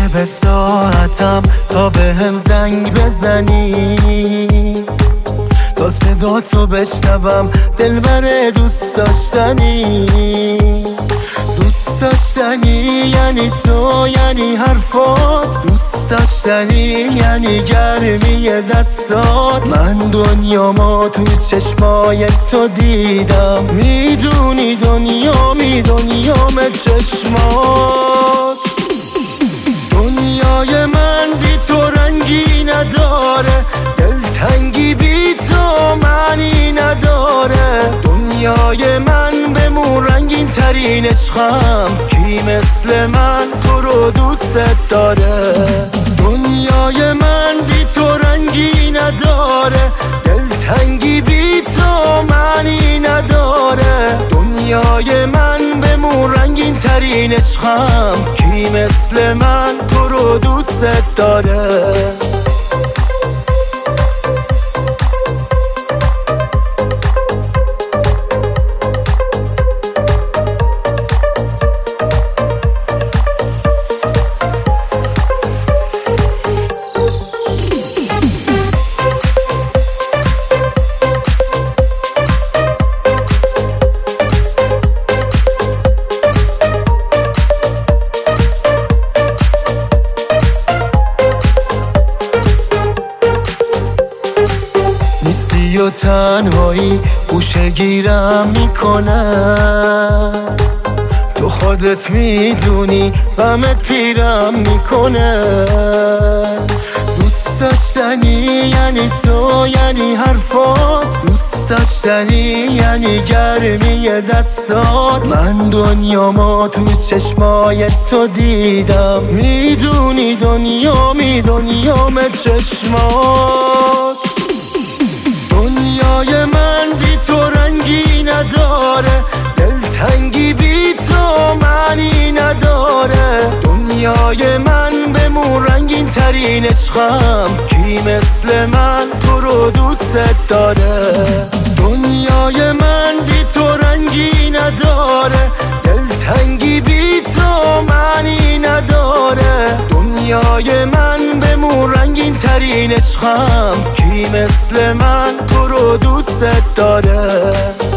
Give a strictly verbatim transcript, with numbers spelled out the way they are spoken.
به ساعتم تا به هم زنگ بزنی، تا صدا تو بشنوم دلبر دوست داشتنی. دوست داشتنی یعنی تو، یعنی حرفات، دوست داشتنی یعنی گرمی دستات. من دنیامو تو چشمای تو دیدم، میدونی دنیا می دنیام چشمات. دنیای من بی تو رنگی نداره، دلتنگی بی تو معنی نداره. دنیای من بمون رنگین ترین عشقم، کی مثل من تو رو دوست داره. دنیای من بی تو رنگی نداره، دلتنگی بی تو معنی نداره. دنیای من بمون رنگین ترین عشقم، کی مثل من تو رو دوست داره. نیستی و تنهایی گوشه گیرم میکنه، تو خودت میدونی غمت پیرم میکنه. دوست داشتنی یعنی تو، یعنی حرفات، دوست داشتنی یعنی گرمی دستات. من دنیامو تو چشمای تو دیدم، میدونی دنیا می دنیام چشمات. دنیای من بی تو رنگی نداره، دلتنگی بی تو معنی نداره. دنیای من بمون رنگین ترین عشقم، کی مثل من تو رو دوست داره. دنیای من بی تو رنگی نداره، دلتنگی بی تو معنی نداره. دنیای من بمون رنگین ترین عشقم، کی مثل من تو رو دوست داره.